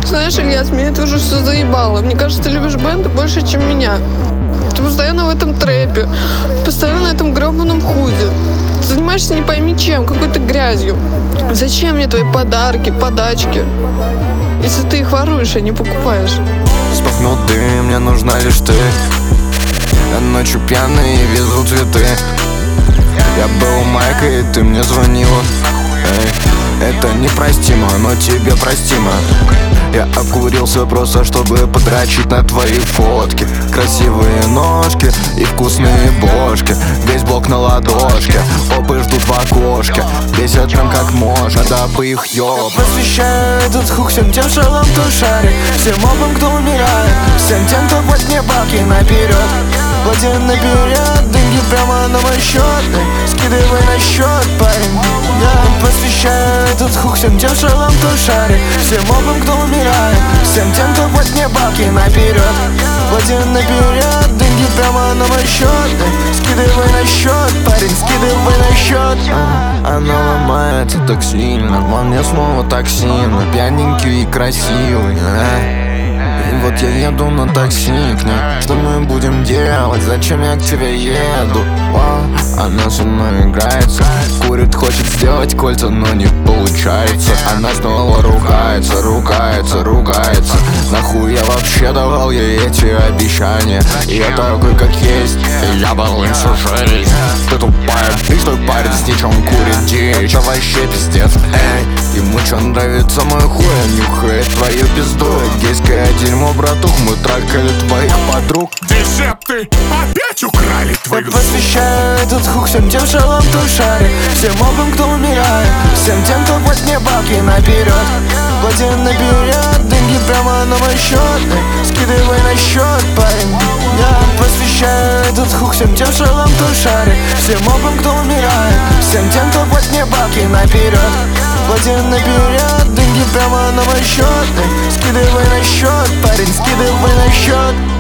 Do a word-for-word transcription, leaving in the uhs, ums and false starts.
Знаешь, Ильяс, меня это уже все заебало. Мне кажется, ты любишь бенды больше, чем меня. Ты постоянно в этом трэпе, постоянно на этом гребаном худе. Ты занимаешься не пойми чем, какой-то грязью. Зачем мне твои подарки, подачки, если ты их воруешь, а не покупаешь? Спахнул дым, мне нужна лишь ты. Я ночью пьяный, везу цветы. Я был у Майка, и ты мне звонила. Эй, это непростимо, но тебе простимо. Я окурился просто, чтобы подрочить на твои фотки. Красивые ножки и вкусные бошки. Весь блок на ладошке, опы ждут в окошке. Бесят прям как можно, дабы их ёб. Посвящаю этот хук всем тем шалам, кто шарит. Всем опам, кто умирает. Всем тем, кто под мне бабки наперед. Плати наперед, деньги прямо на мой счет. Скидывай на счет, парень. Я посвящаю этот хук всем тем шалам, кто шарит. Всем опам, кто умирает. Всем тем, кто под мне бабки наперед. Плати наперед, деньги прямо на мой счет. Скидывай на счет, парень, скидывай на счет. Она ломается так сильно, во мне снова так сильно. Пьяненький и красивый, а? И вот я еду на такси к ней. Что мы будем делать? Зачем я к тебе еду? Вау, она со мной играется. Курит, хочет сделать кольца, но не получается. Она снова ругается, ругается, ругается. Нахуй я вообще давал ей эти обещания? Я такой, как есть, и я был им всю жизнь. Ты тупая, ты стой парень с ничем курит дичь. Это вообще пиздец, эй. Ему чё нравится мой хуй, а нюхает твою пизду. Гейское дерьмо, братух, мы тракали твоих подруг. Десепты опять украли твою. Я посвящаю этот хук всем тем шалам, кто шарит. Всем опам, кто умирает. Всем тем, кто под мне бабки наперед. Плати наперед, деньги прямо на мой счет. Скидывай на счет, парень. Я посвящаю этот хук всем тем шалам, кто шарит. Всем опам, кто умирает. Всем тем, кто под мне бабки наперед. Плати наперед, деньги прямо на мой счет. Скидывай на счет, парень, скидывай на счет.